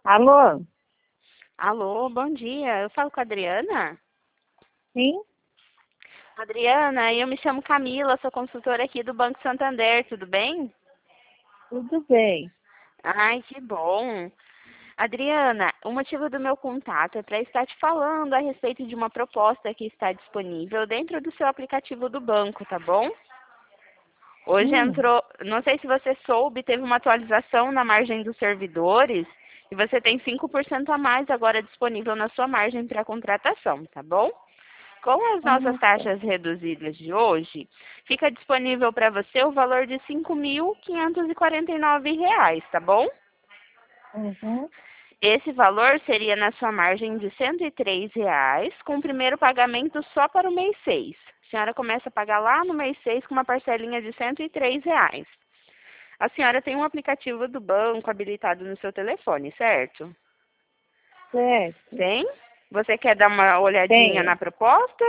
Alô? Alô, bom dia. Eu falo com a Adriana? Sim? Adriana, eu me chamo Camila, sou consultora aqui do Banco Santander, tudo bem? Tudo bem. Ai, que bom. Adriana, o motivo do meu contato é para estar te falando a respeito de uma proposta que está disponível dentro do seu aplicativo do banco, tá bom? Hoje Hum, entrou, não sei se você soube, teve uma atualização na margem dos servidores e você tem 5% a mais agora disponível na sua margem para contratação, tá bom? Com as nossas nossa. taxas reduzidas de hoje, fica disponível para você o valor de R$ 5.549, tá bom? Uhum. Esse valor seria na sua margem de R$ 103, com o primeiro pagamento só para o mês 6. A senhora começa a pagar lá no mês 6 com uma parcelinha de R$ 103. A senhora tem um aplicativo do banco habilitado no seu telefone, certo? Certo. Tem? Você quer dar uma olhadinha na Tenho. proposta?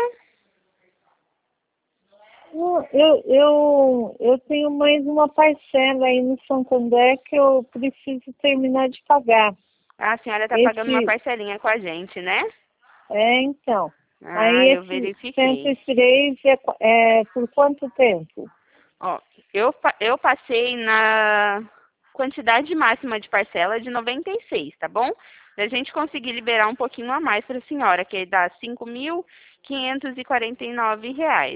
Eu tenho mais uma parcela aí no Santander que eu preciso terminar de pagar. A senhora está pagando uma Esse, parcelinha com a gente, né? então. Ah, Aí eu esse cento verifiquei. e três é por quanto tempo? Ó, eu passei na quantidade máxima de parcela de 96, tá bom? Pra gente conseguir liberar um pouquinho a mais para a senhora, que dá R$ 5.549.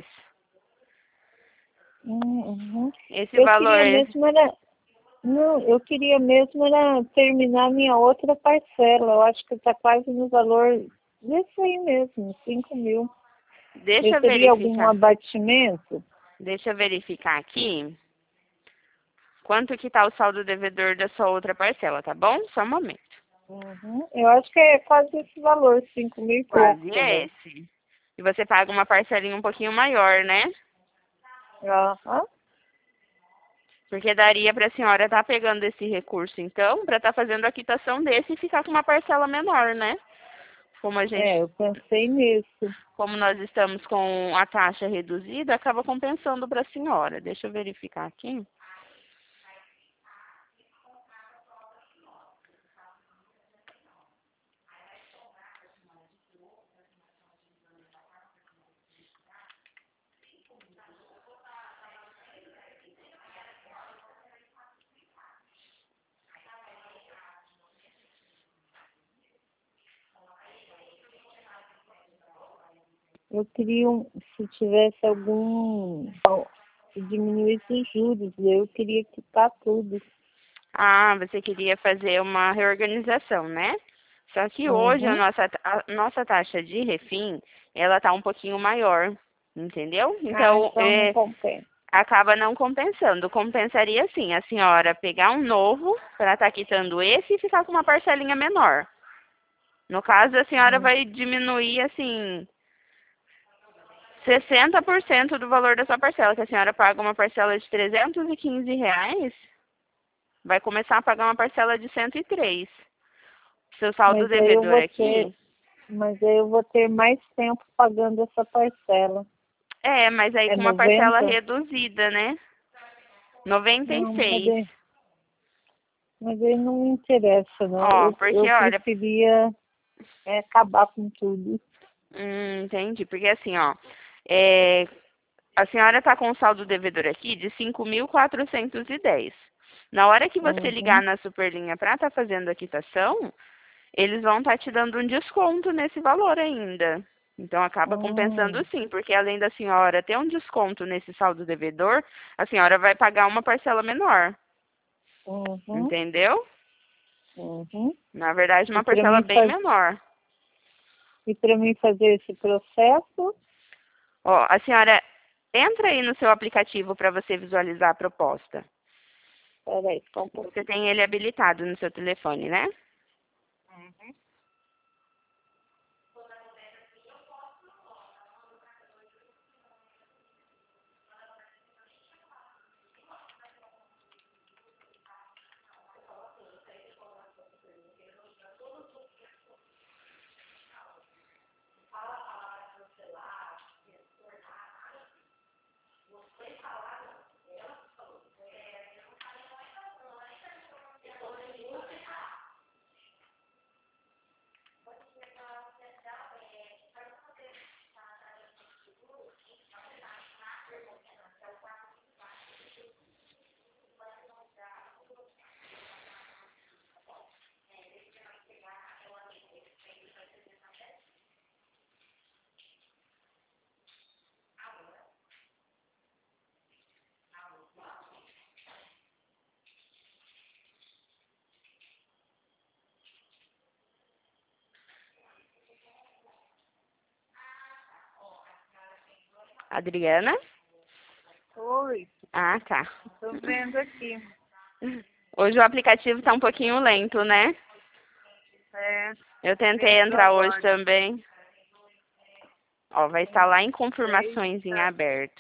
Uhum. Esse Eu valor, queria mesmo era. Não, eu queria mesmo era terminar minha outra parcela. Eu acho que está quase no valor desse aí mesmo, 5.000. Eu deixa eu teria algum verificar. abatimento? Deixa eu verificar aqui quanto que tá o saldo devedor da sua outra parcela, tá bom? Só um momento. Uhum. Eu acho que é quase esse valor, 5.000 e pouco Quase é também. esse. E você paga uma parcelinha um pouquinho maior, né? Aham. Porque daria para a senhora estar pegando esse recurso, então, para estar fazendo a quitação desse e ficar com uma parcela menor, né? Como a gente, É, eu pensei nisso. como nós estamos com a taxa reduzida, acaba compensando para a senhora. Deixa eu verificar aqui. Eu queria, se tivesse se diminuísse os juros, eu queria quitar tudo. Ah, você queria fazer uma reorganização, né? Só que hoje Uhum. a nossa taxa de refim, ela tá um pouquinho maior, entendeu? Ah, Então, então não compensa. acaba não compensando. Compensaria sim a senhora pegar um novo para estar quitando esse e ficar com uma parcelinha menor. No caso, a senhora Hum. vai diminuir assim 60% do valor da sua parcela, que a senhora paga uma parcela de R$ 315, vai começar a pagar uma parcela de 103. Seu saldo Mas aí eu devedor vou ter, aqui mas aí eu vou ter mais tempo pagando essa parcela. mas aí É com uma parcela 90. reduzida, né? Noventa e Não, seis. mas aí não me interessa, não. Ó, porque Eu olha, preferia acabar com tudo. entendi. Porque assim, ó, é, a senhora está com o saldo devedor aqui de 5.410. Na hora que você ligar Uhum. na Superlinha para estar fazendo a quitação, eles vão estar te dando um desconto nesse valor ainda. Então acaba compensando Hum. sim, porque além da senhora ter um desconto nesse saldo devedor, a senhora vai pagar uma parcela menor, Uhum. entendeu? Uhum. Na verdade, E uma para parcela mim bem faz, menor. e para mim fazer esse processo, Ó, a senhora entra aí no seu aplicativo para você visualizar a proposta. peraí, só um Você pouquinho. tem ele habilitado no seu telefone, né? Adriana? Oi, Ah, tá. tô vendo aqui. Hoje o aplicativo tá um pouquinho lento, né? É, Eu tentei vendo entrar hoje agora. também. Ó, vai estar lá em Sei, confirmações em tá. aberto.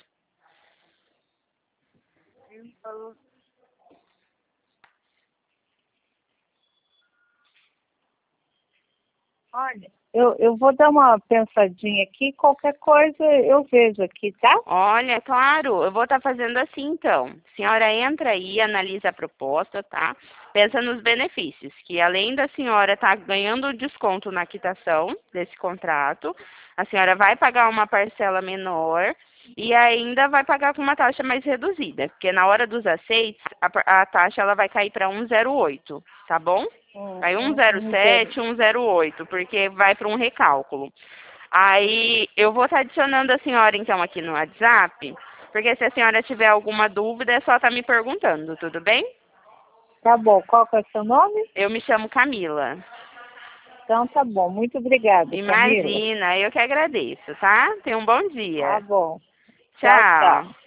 Olha, eu vou dar uma pensadinha aqui, qualquer coisa eu vejo aqui, tá? Olha, claro, eu vou estar fazendo assim então. A senhora entra aí, analisa a proposta, tá? Pensa nos benefícios, que além da senhora estar ganhando desconto na quitação desse contrato, a senhora vai pagar uma parcela menor e ainda vai pagar com uma taxa mais reduzida, porque na hora dos aceites, a taxa ela vai cair para 1,08, tá bom? Aí Zero. 1,07, 1,08, porque vai para um recálculo. Aí eu vou estar adicionando a senhora então aqui no WhatsApp, porque se a senhora tiver alguma dúvida é só estar me perguntando, tudo bem? Tá bom, qual que é o seu nome? Eu me chamo Camila. Então tá bom, muito obrigada, Camila. Imagina, eu que agradeço, tá? Tenha um bom Tá dia. bom. Tchau, tchau. Tchau.